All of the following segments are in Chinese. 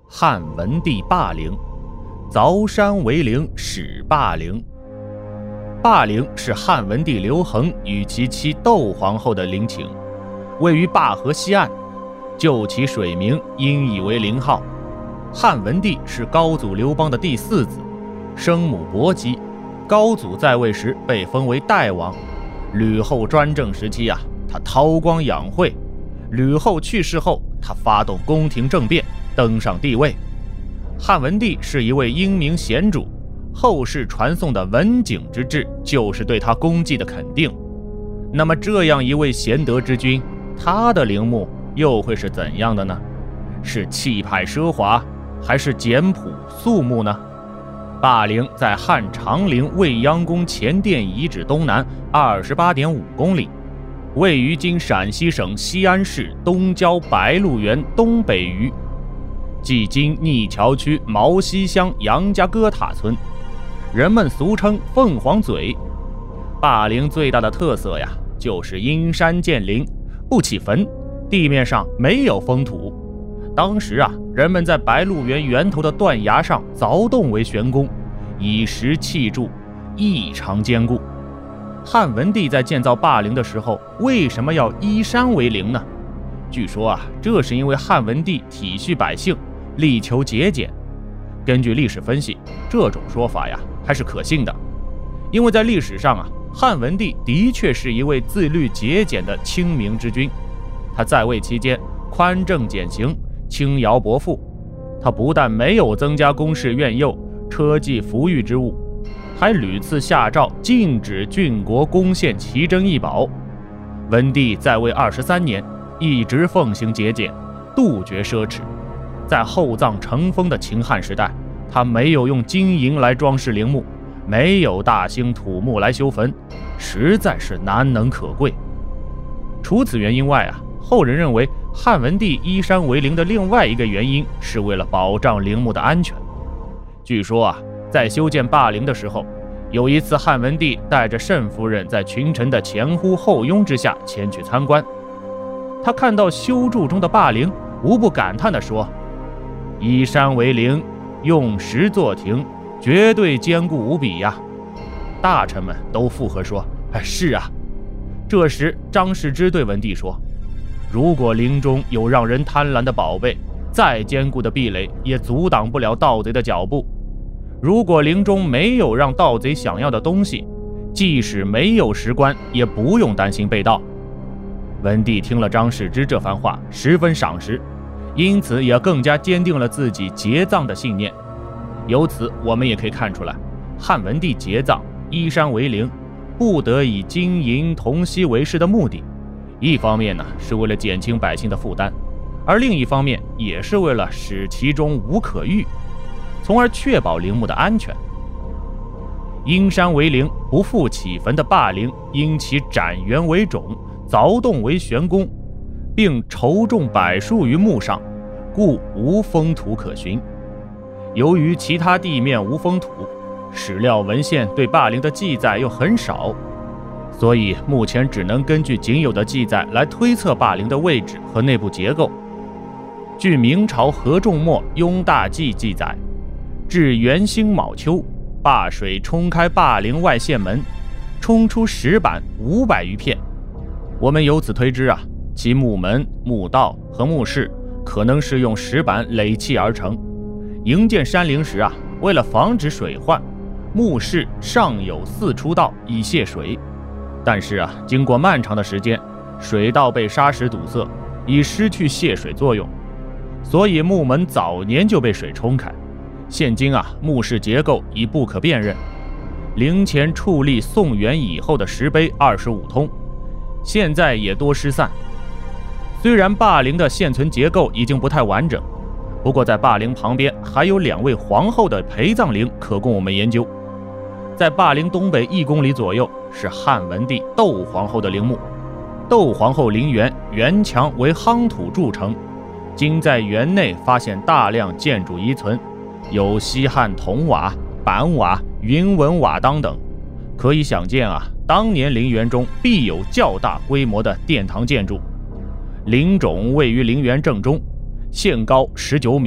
汉文帝霸陵，凿山为陵，始霸陵。霸陵是汉文帝刘恒与其妻窦皇后的陵寝，位于灞河西岸，就其水名因以为陵号。汉文帝是高祖刘邦的第4子，生母薄姬，高祖在位时被封为代王。吕后专政时期他韬光养晦，吕后去世后，他发动宫廷政变，登上帝位。汉文帝是一位英明贤主，后世传颂的文景之治就是对他功绩的肯定。那么这样一位贤德之君，他的陵墓又会是怎样的呢？是气派奢华，还是简朴肃穆呢？霸陵在汉长陵未央宫前殿遗址东南 28.5 公里，位于今陕西省西安市东郊白鹿原东北隅，即今逆桥区毛西乡杨家歌塔村，人们俗称凤凰嘴。霸陵最大的特色就是阴山建陵，不起坟，地面上没有封土。当时人们在白鹿原源头的断崖上凿洞为悬宫，以石砌筑，异常坚固。汉文帝在建造霸陵的时候，为什么要依山为陵呢？据说这是因为汉文帝体恤百姓，力求节俭。根据历史分析，这种说法还是可信的，因为在历史上汉文帝的确是一位自律节俭的清明之君。他在位期间宽政简刑，轻徭薄赋。他不但没有增加宫室苑囿、车骑服御之物，还屡次下诏禁止郡国攻陷奇珍异宝。文帝在位23年，一直奉行节俭，杜绝奢侈。在厚葬成风的秦汉时代，他没有用金银来装饰陵墓，没有大兴土木来修坟，实在是难能可贵。除此原因外后人认为汉文帝依山为陵的另外一个原因是为了保障陵墓的安全。据说在修建霸陵的时候，有一次汉文帝带着慎夫人在群臣的前呼后拥之下前去参观。他看到修筑中的霸陵，无不感叹地说：依山为陵，用石作亭，绝对坚固无比呀！大臣们都附和说：是啊。这时张世之对文帝说：如果陵中有让人贪婪的宝贝，再坚固的壁垒也阻挡不了盗贼的脚步。如果陵中没有让盗贼想要的东西，即使没有石棺，也不用担心被盗。文帝听了张世之这番话，十分赏识，因此也更加坚定了自己节葬的信念。由此我们也可以看出来，汉文帝节葬依山为陵，不得以金银铜锡为饰的目的，一方面是为了减轻百姓的负担，而另一方面也是为了使其中无可遇，从而确保陵墓的安全。因山为陵，不复起坟的霸陵，因其斩垣为冢，凿洞为悬宫，并筹种柏树于墓上，故无封土可寻。由于其他地面无封土，史料文献对霸陵的记载又很少，所以目前只能根据仅有的记载来推测霸陵的位置和内部结构。据明朝何仲默《雍大纪》记载，至元兴卯秋，灞水冲开霸陵外线门，冲出石板500余片。我们由此推知其墓门、墓道和墓室可能是用石板垒砌而成。营建山陵时为了防止水患，墓室上有4出道以泄水。但是经过漫长的时间，水道被沙石堵塞，已失去泄水作用，所以墓门早年就被水冲开。现今墓室结构已不可辨认。陵前矗立宋元以后的石碑25通，现在也多失散。虽然霸陵的现存结构已经不太完整，不过在霸陵旁边还有2位皇后的陪葬陵可供我们研究。在霸陵东北1公里左右是汉文帝窦皇后的陵墓。窦皇后陵园原墙为夯土筑成，今在园内发现大量建筑遗存，有西汉铜瓦、板瓦、云纹瓦当等，可以想见当年陵园中必有较大规模的殿堂建筑。陵冢位于陵园正中，限高19米，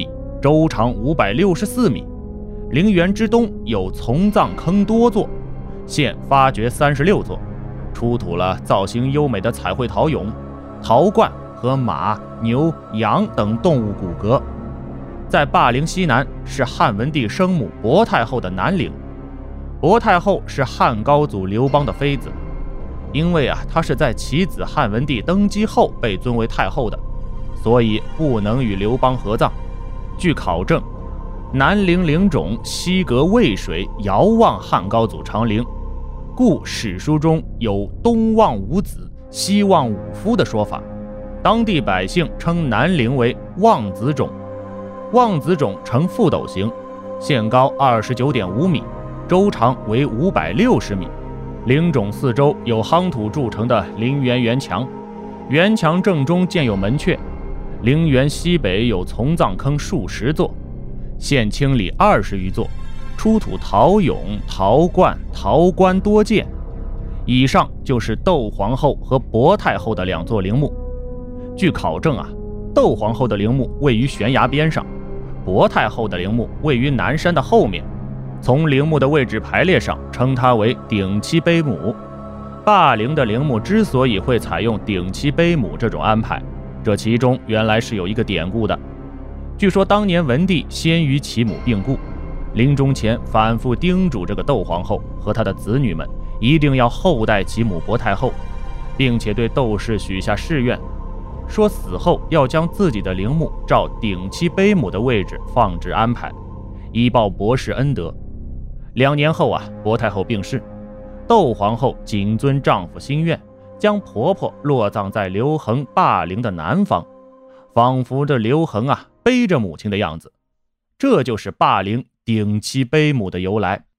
周长564米。陵园之东有从葬坑多座，现发掘36座，出土了造型优美的彩绘陶俑、陶罐和马、牛、羊等动物骨骼。在霸陵西南是汉文帝生母薄太后的南陵。薄太后是汉高祖刘邦的妃子，因为她是在其子汉文帝登基后被尊为太后的，所以不能与刘邦合葬。据考证，南陵陵冢西隔渭水，遥望汉高祖长陵，故史书中有东望五子，西望五夫的说法。当地百姓称南陵为望子冢。望子冢呈覆斗形，现高29.5米，周长为560米。陵冢四周有夯土筑成的陵园圆墙，圆墙正中建有门阙。陵园西北有从葬坑数十座，现清理20余座，出土陶俑、陶罐、陶棺多件。以上就是窦皇后和薄太后的2座陵墓。据考证窦皇后的陵墓位于悬崖边上，薄太后的陵墓位于南山的后面。从陵墓的位置排列上，称它为顶七碑墓。霸陵的陵墓之所以会采用顶七碑墓这种安排，这其中原来是有一个典故的。据说当年文帝先于其母病故，临终前反复叮嘱这个窦皇后和她的子女们一定要厚待其母薄太后，并且对窦氏许下誓愿，说死后要将自己的陵墓照顶七碑墓的位置放置安排，以报薄氏恩德。2年后薄太后病逝，窦皇后谨遵丈夫心愿，将婆婆落葬在刘恒霸陵的南方，仿佛这刘恒背着母亲的样子。这就是霸陵顶七碑墓的由来。